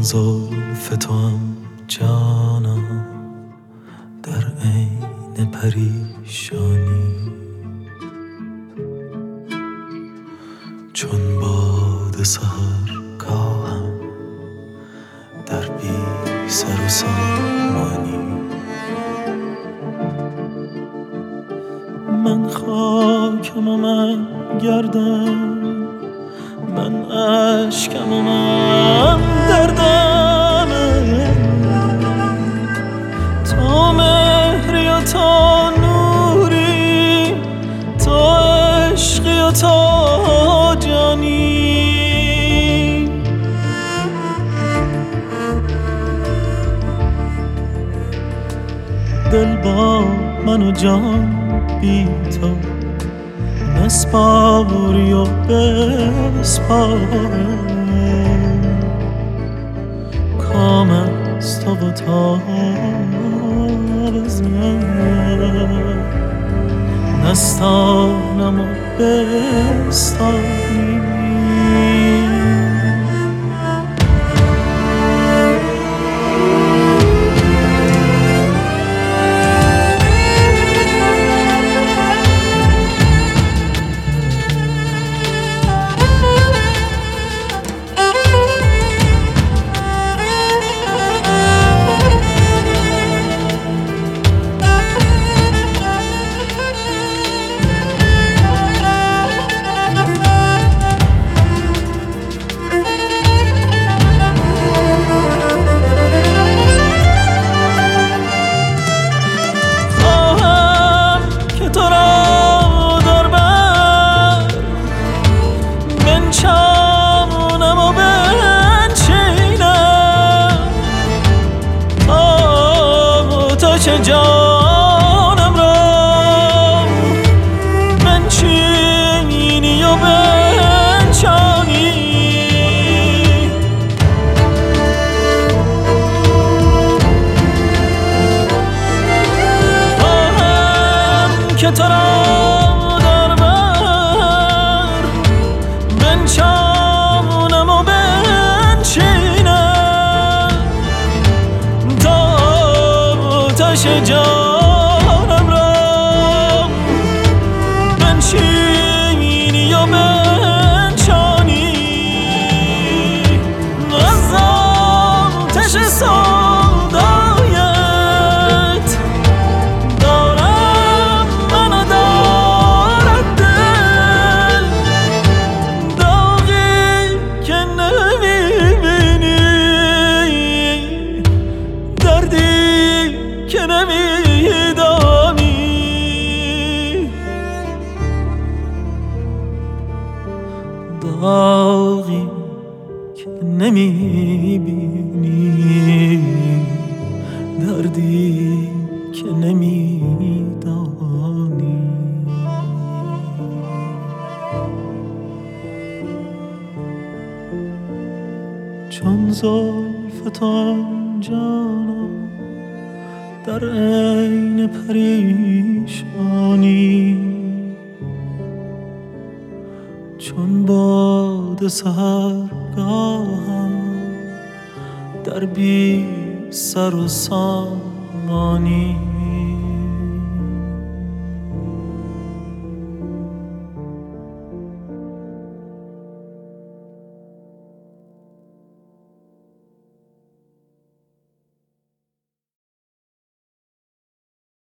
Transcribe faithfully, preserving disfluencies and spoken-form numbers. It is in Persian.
زلف تو هم جانم در عین پریشانی، چون باد سحرگاهم در بی سر و سامانی. من خاکم و من گردم، من عشقم و من دردم، تو مهری و تو نوری، تو عشقی و تو جانی. دل با من و جان بی تو نسپاری و بسپاره، کام از تو و تا بزن نستانم و بستانی. جانم را بنشینی و بنشانی، خواهم که تو را در بر بنشانم و بنشینم تا آتش جانم را بنشینی و بنشانی. از آتش سودایت دارم من و دارد دل، داغی که نمیبینی، دردی که نمیدانی، داغی که نمیبینی، دردی که نمیدانی. چون زلف تو جانم در عین پریشانی، چون باد سحرگاهم در بی سر و سامانی.